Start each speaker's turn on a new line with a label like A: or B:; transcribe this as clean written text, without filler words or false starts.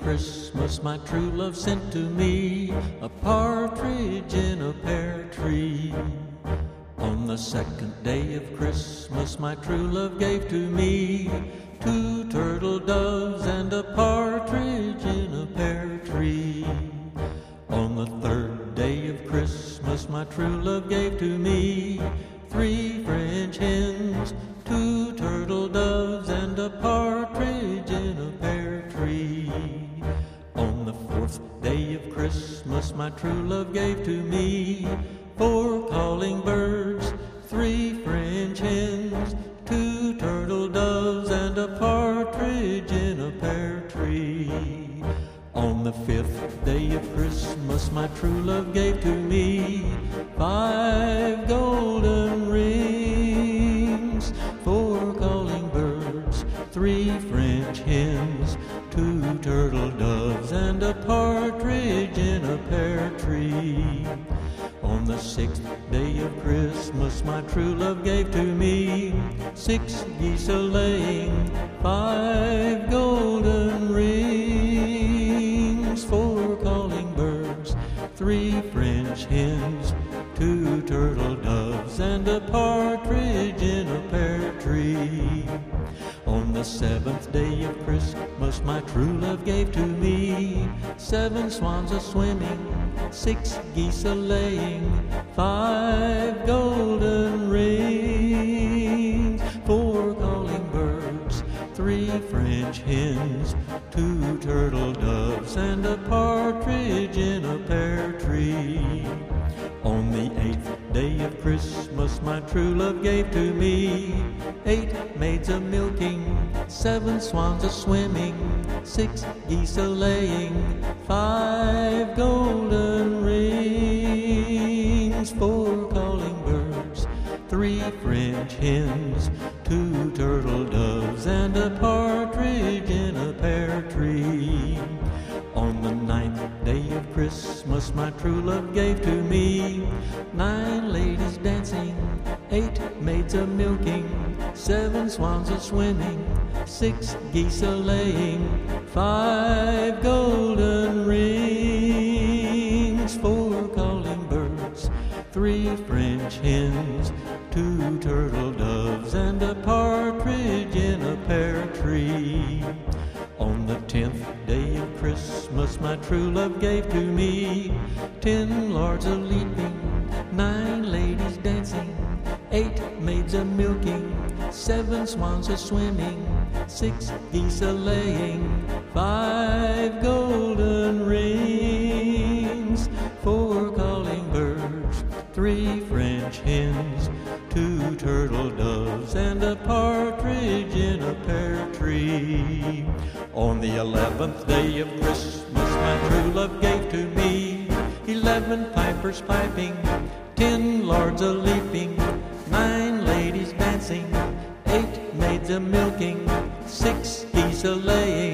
A: Christmas my true love sent to me a partridge in a pear tree. On the second day of Christmas my true love gave to me 2 turtle doves and a partridge in a pear tree. On the third day of Christmas my true love gave to me 3 French hens, 2 turtle doves and a partridge in a pear tree. On the fourth day of Christmas my true love gave to me 4 calling birds, 3 French hens, 2 turtle doves and a partridge in a pear tree. On the fifth day of Christmas my true love gave to me 5 golden rings, 4 calling birds, 3 French hens, 2 turtle doves and a partridge in a pear tree. On the sixth day of Christmas my true love gave to me 6 geese a-laying, 5 golden rings, 4 calling birds, 3 French hens, 2 turtle doves and a partridge in a pear tree. On the seventh day of Christmas my true love gave to me 7 swans a-swimming, 6 geese a-laying, 5 golden rings, 4 calling birds, 3 French hens, 2 turtle doves and a partridge in a pear tree. On the 8th day of Christmas my true love gave to me 8 maids a-milking, 7 swans a-swimming, 6 geese a-laying, 5 golden rings, 4 calling birds, 3 French hens, 2 turtle doves and a partridge in a pear tree. On the 9th day of Christmas my true love gave to me 9 ladies dancing, 8 maids a-milking, 7 swans a-swimming, 6 geese a-laying, 5 golden rings, 4 calling birds, 3 French hens, 2 turtle doves and a partridge in a pear tree. On the 10th day of Christmas my true love gave to me 10 lords a-leaping, 9 ladies dancing, 8 maids a-milking, 7 swans a-swimming, 6 geese a-laying, 5 golden rings, 4 calling birds, 3 French hens, 2 turtle doves and a partridge in a pear tree. On the 11th day of Christmas my true love gave to me 11 pipers piping, 10 lords a-leaping, 9 ladies dancing, 8 maids a-milking, 6 geese a-laying,